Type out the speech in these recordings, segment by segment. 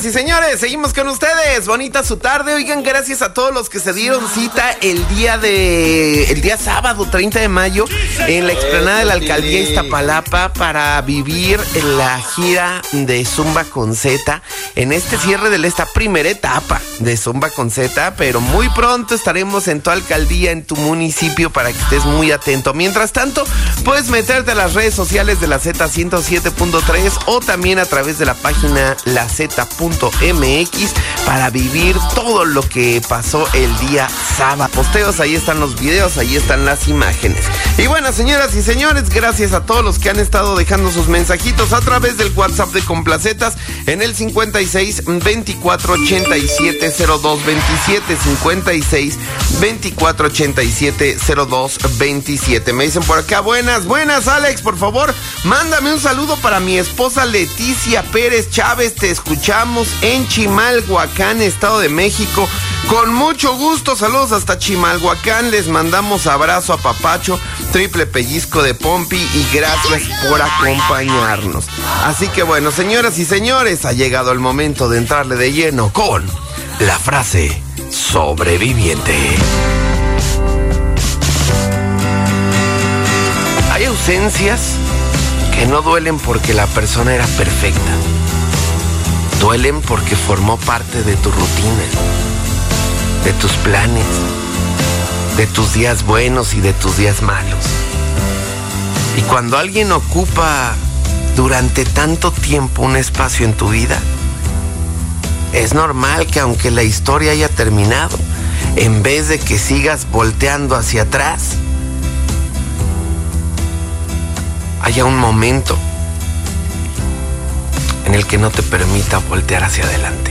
Señoras y señores, seguimos con ustedes. Bonita su tarde. Oigan, gracias a todos los que se dieron cita el día sábado 30 de mayo en la explanada de la alcaldía Iztapalapa para vivir la gira de Zumba con Z en este cierre de esta primera etapa de Zumba con Z, pero muy pronto estaremos en tu alcaldía, en tu municipio, para que estés muy atento. Mientras tanto, puedes meterte a las redes sociales de la Z107.3 o también a través de la página LaZ.mx para vivir todo lo que pasó el día sábado. Posteos, ahí están los videos, ahí están las imágenes. Y bueno, señoras y señores, gracias a todos los que han estado dejando sus mensajitos a través del WhatsApp de Complacetas en el 56 24 87 02 27, 56 24 87 02 27. Me dicen por acá, buenas, Alex, por favor, mándame un saludo para mi esposa Leticia Pérez Chávez. Te escuchamos en Chimalhuacán, Estado de México. Con mucho gusto, saludos hasta Chimalhuacán. Les mandamos abrazo a papacho, triple pellizco de pompi y gracias por acompañarnos. Así que bueno, señoras y señores, ha llegado el momento de entrarle de lleno con la frase sobreviviente. Hay ausencias que no duelen porque la persona era perfecta. Duelen porque formó parte de tu rutina, de tus planes, de tus días buenos y de tus días malos. Y cuando alguien ocupa durante tanto tiempo un espacio en tu vida, es normal que aunque la historia haya terminado, en vez de que sigas volteando hacia atrás, haya un momento en el que no te permita voltear hacia adelante.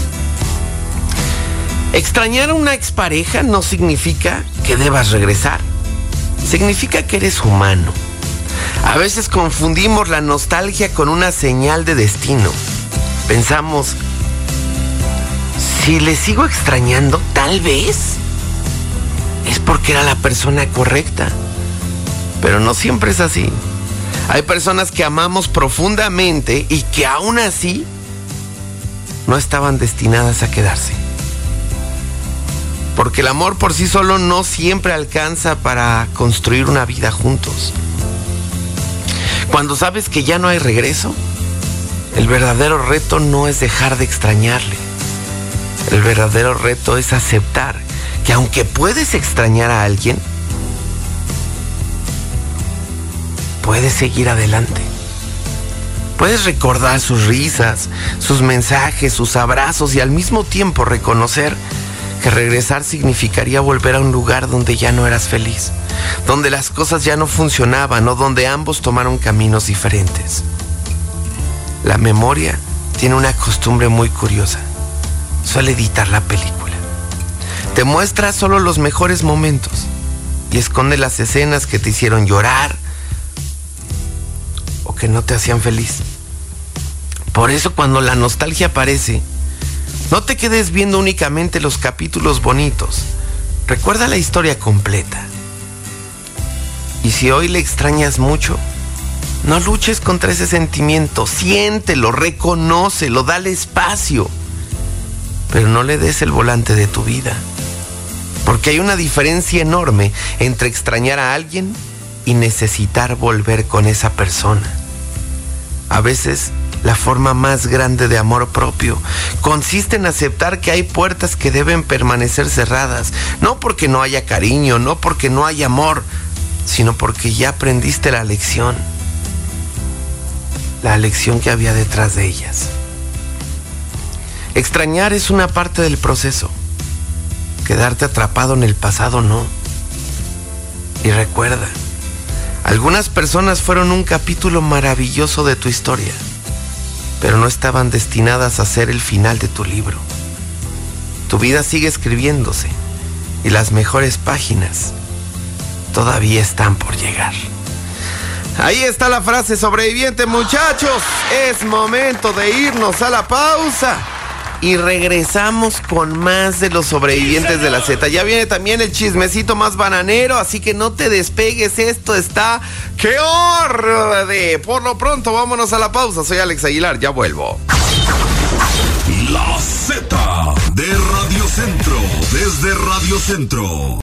Extrañar a una expareja no significa que debas regresar. Significa que eres humano. A veces confundimos la nostalgia con una señal de destino. Pensamos, si le sigo extrañando, tal vez es porque era la persona correcta. Pero no siempre es así. Hay personas que amamos profundamente y que aún así no estaban destinadas a quedarse. Porque el amor por sí solo no siempre alcanza para construir una vida juntos. Cuando sabes que ya no hay regreso, el verdadero reto no es dejar de extrañarle. El verdadero reto es aceptar que aunque puedes extrañar a alguien, puedes seguir adelante. Puedes recordar sus risas, sus mensajes, sus abrazos y al mismo tiempo reconocer que regresar significaría volver a un lugar donde ya no eras feliz, donde las cosas ya no funcionaban o donde ambos tomaron caminos diferentes. La memoria tiene una costumbre muy curiosa. Suele editar la película. Te muestra solo los mejores momentos y esconde las escenas que te hicieron llorar o que no te hacían feliz. Por eso cuando la nostalgia aparece, no te quedes viendo únicamente los capítulos bonitos. Recuerda la historia completa. Y si hoy le extrañas mucho, no luches contra ese sentimiento. Siéntelo, reconócelo, dale espacio. Pero no le des el volante de tu vida. Porque hay una diferencia enorme entre extrañar a alguien y necesitar volver con esa persona. A veces, la forma más grande de amor propio consiste en aceptar que hay puertas que deben permanecer cerradas, no porque no haya cariño, no porque no haya amor, sino porque ya aprendiste la lección que había detrás de ellas. Extrañar es una parte del proceso. Quedarte atrapado en el pasado no. Y recuerda, algunas personas fueron un capítulo maravilloso de tu historia, pero no estaban destinadas a ser el final de tu libro. Tu vida sigue escribiéndose y las mejores páginas todavía están por llegar. Ahí está la frase sobreviviente, muchachos. Es momento de irnos a la pausa y regresamos con más de los sobrevivientes de la Z. Ya viene también el chismecito más bananero, así que no te despegues, esto está ¡qué orde! Por lo pronto, vámonos a la pausa. Soy Alex Aguilar, ya vuelvo. Centro, desde Radio Centro.